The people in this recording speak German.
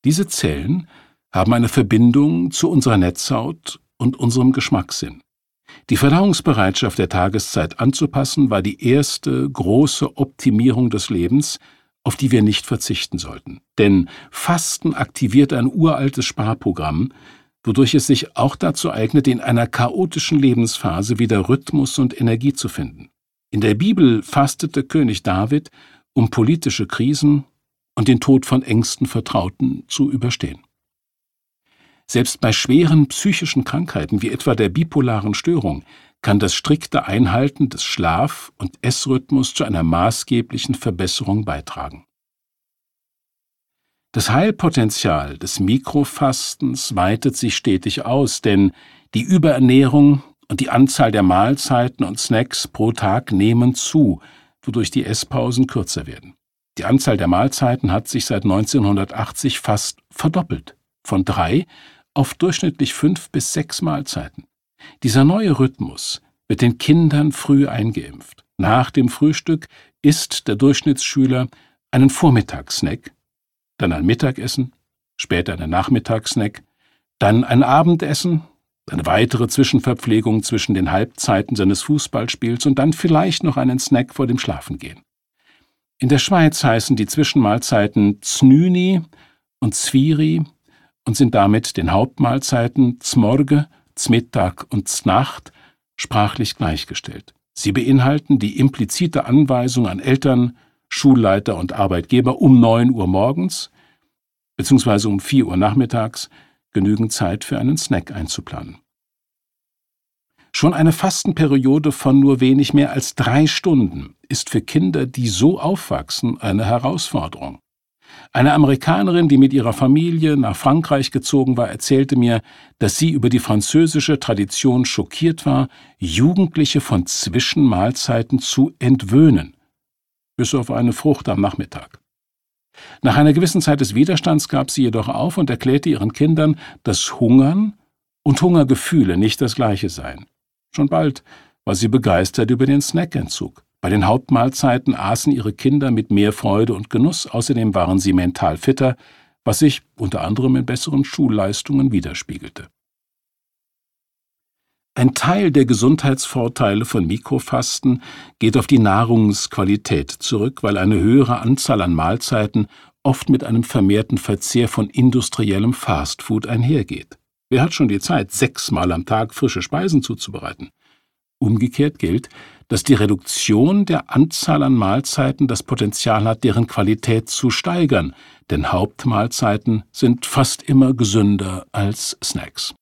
Diese Zellen haben eine Verbindung zu unserer Netzhaut und unserem Geschmackssinn. Die Verdauungsbereitschaft der Tageszeit anzupassen war die erste große Optimierung des Lebens, auf die wir nicht verzichten sollten. Denn Fasten aktiviert ein uraltes Sparprogramm, wodurch es sich auch dazu eignet, in einer chaotischen Lebensphase wieder Rhythmus und Energie zu finden. In der Bibel fastete König David, um politische Krisen und den Tod von engsten Vertrauten zu überstehen. Selbst bei schweren psychischen Krankheiten wie etwa der bipolaren Störung kann das strikte Einhalten des Schlaf- und Essrhythmus zu einer maßgeblichen Verbesserung beitragen. Das Heilpotenzial des Mikrofastens weitet sich stetig aus, denn die Überernährung und die Anzahl der Mahlzeiten und Snacks pro Tag nehmen zu, wodurch die Esspausen kürzer werden. Die Anzahl der Mahlzeiten hat sich seit 1980 fast verdoppelt, von 3 auf durchschnittlich 5 bis 6 Mahlzeiten. Dieser neue Rhythmus wird den Kindern früh eingeimpft. Nach dem Frühstück isst der Durchschnittsschüler einen Vormittagssnack, dann ein Mittagessen, später einen Nachmittagssnack, dann ein Abendessen, eine weitere Zwischenverpflegung zwischen den Halbzeiten seines Fußballspiels und dann vielleicht noch einen Snack vor dem Schlafengehen. In der Schweiz heißen die Zwischenmahlzeiten Znüni und Zviri und sind damit den Hauptmahlzeiten Zmorge, Zmittag und Znacht sprachlich gleichgestellt. Sie beinhalten die implizite Anweisung an Eltern, Schulleiter und Arbeitgeber, um 9 Uhr morgens bzw. um 4 Uhr nachmittags genügend Zeit für einen Snack einzuplanen. Schon eine Fastenperiode von nur wenig mehr als 3 Stunden ist für Kinder, die so aufwachsen, eine Herausforderung. Eine Amerikanerin, die mit ihrer Familie nach Frankreich gezogen war, erzählte mir, dass sie über die französische Tradition schockiert war, Jugendliche von Zwischenmahlzeiten zu entwöhnen, bis auf eine Frucht am Nachmittag. Nach einer gewissen Zeit des Widerstands gab sie jedoch auf und erklärte ihren Kindern, dass Hungern und Hungergefühle nicht das Gleiche seien. Schon bald war sie begeistert über den Snackentzug. Bei den Hauptmahlzeiten aßen ihre Kinder mit mehr Freude und Genuss, außerdem waren sie mental fitter, was sich unter anderem in besseren Schulleistungen widerspiegelte. Ein Teil der Gesundheitsvorteile von Mikrofasten geht auf die Nahrungsqualität zurück, weil eine höhere Anzahl an Mahlzeiten oft mit einem vermehrten Verzehr von industriellem Fastfood einhergeht. Wer hat schon die Zeit, 6-mal am Tag frische Speisen zuzubereiten? Umgekehrt gilt, dass die Reduktion der Anzahl an Mahlzeiten das Potenzial hat, deren Qualität zu steigern, denn Hauptmahlzeiten sind fast immer gesünder als Snacks.